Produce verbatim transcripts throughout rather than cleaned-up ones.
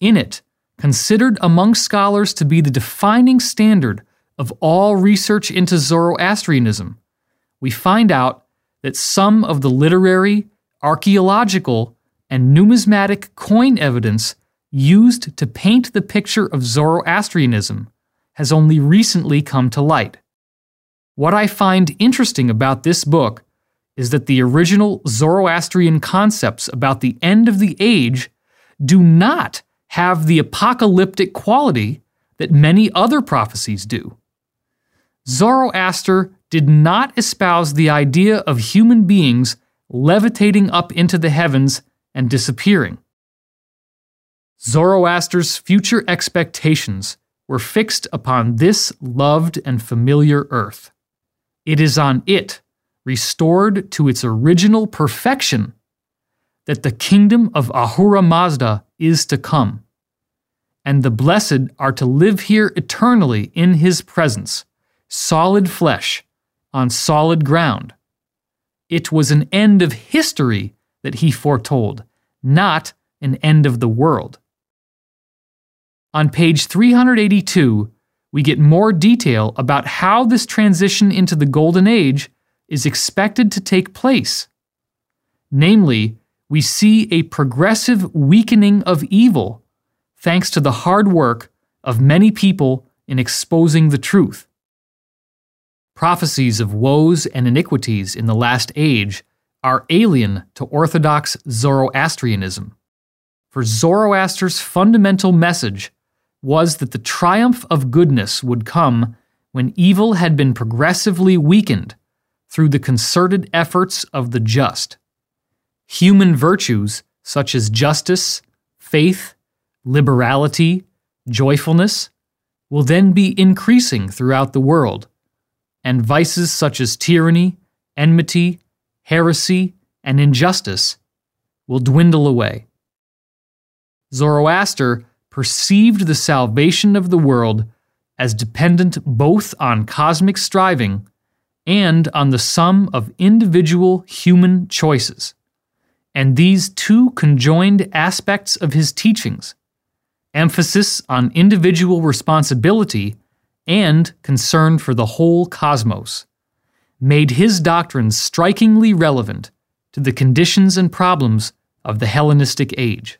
In it, considered among scholars to be the defining standard of all research into Zoroastrianism, we find out that some of the literary, archaeological, and numismatic coin evidence used to paint the picture of Zoroastrianism has only recently come to light. What I find interesting about this book is that the original Zoroastrian concepts about the end of the age do not have the apocalyptic quality that many other prophecies do. Zoroaster did not espouse the idea of human beings levitating up into the heavens and disappearing. Zoroaster's future expectations were fixed upon this loved and familiar earth. It is on it, restored to its original perfection, that the kingdom of Ahura Mazda is to come, and the blessed are to live here eternally in his presence, solid flesh, on solid ground. It was an end of history that he foretold, not an end of the world. On page three hundred eighty-two, we get more detail about how this transition into the Golden Age is expected to take place. Namely, we see a progressive weakening of evil thanks to the hard work of many people in exposing the truth. Prophecies of woes and iniquities in the last age are alien to orthodox Zoroastrianism, for Zoroaster's fundamental message was that the triumph of goodness would come when evil had been progressively weakened through the concerted efforts of the just. Human virtues such as justice, faith, liberality, joyfulness will then be increasing throughout the world, and vices such as tyranny, enmity, heresy, and injustice will dwindle away. Zoroaster perceived the salvation of the world as dependent both on cosmic striving and on the sum of individual human choices. And these two conjoined aspects of his teachings, emphasis on individual responsibility and concern for the whole cosmos, made his doctrines strikingly relevant to the conditions and problems of the Hellenistic age.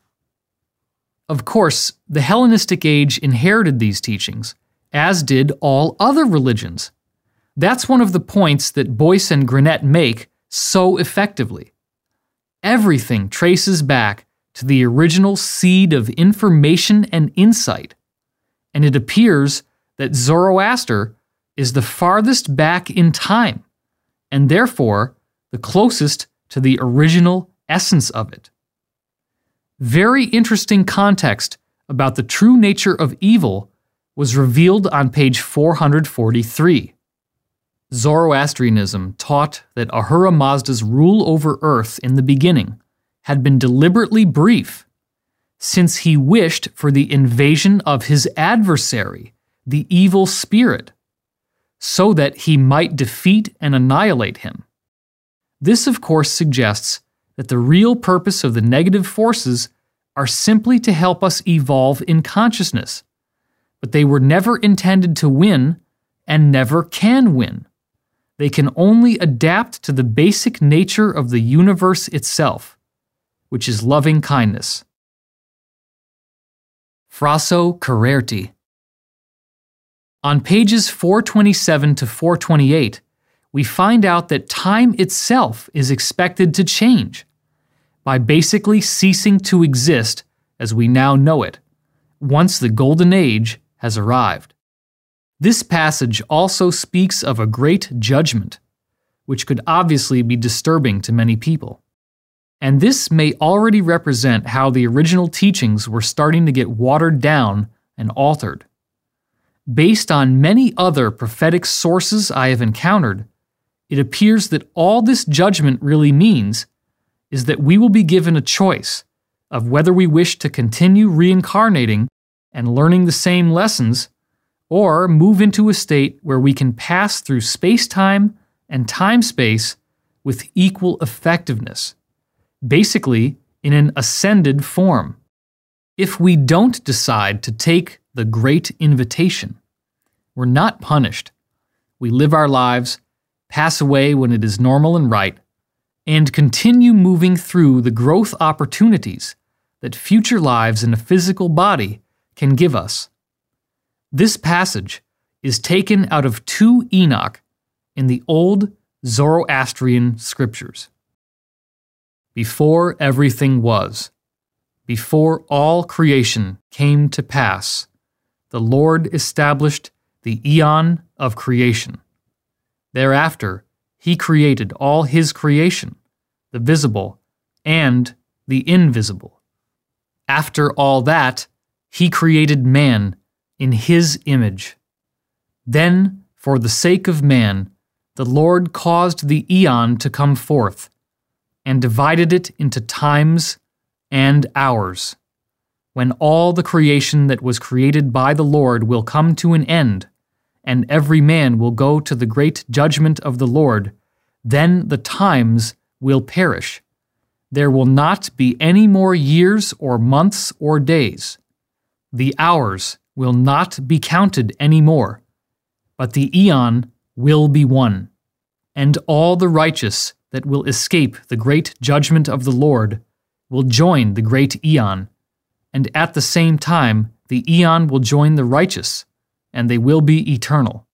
Of course, the Hellenistic age inherited these teachings, as did all other religions. That's one of the points that Boyce and Grenette make so effectively. Everything traces back to the original seed of information and insight, and it appears that Zoroaster is the farthest back in time, and therefore the closest to the original essence of it. Very interesting context about the true nature of evil was revealed on page four hundred forty-three. Zoroastrianism taught that Ahura Mazda's rule over Earth in the beginning had been deliberately brief, since he wished for the invasion of his adversary, the evil spirit, so that he might defeat and annihilate him. This, of course, suggests that the real purpose of the negative forces are simply to help us evolve in consciousness, but they were never intended to win and never can win. They can only adapt to the basic nature of the universe itself, which is loving kindness. Frasso Currerti. On pages four twenty-seven to four twenty-eight, we find out that time itself is expected to change by basically ceasing to exist as we now know it, once the Golden Age has arrived. This passage also speaks of a great judgment, which could obviously be disturbing to many people. And this may already represent how the original teachings were starting to get watered down and altered. Based on many other prophetic sources I have encountered, it appears that all this judgment really means is that we will be given a choice of whether we wish to continue reincarnating and learning the same lessons, or move into a state where we can pass through space-time and time-space with equal effectiveness, basically in an ascended form. If we don't decide to take the great invitation, we're not punished. We live our lives, pass away when it is normal and right, and continue moving through the growth opportunities that future lives in a physical body can give us. This passage is taken out of two Enoch in the old Zoroastrian scriptures. Before everything was, before all creation came to pass, the Lord established the eon of creation. Thereafter, he created all his creation, the visible and the invisible. After all that, he created man in his image. Then, for the sake of man, the Lord caused the eon to come forth, and divided it into times and hours, when all the creation that was created by the Lord will come to an end, and every man will go to the great judgment of the Lord, then the times will perish. There will not be any more years or months or days. The hours will not be counted any more, but the eon will be one, and all the righteous that will escape the great judgment of the Lord will join the great eon, and at the same time the eon will join the righteous, and they will be eternal.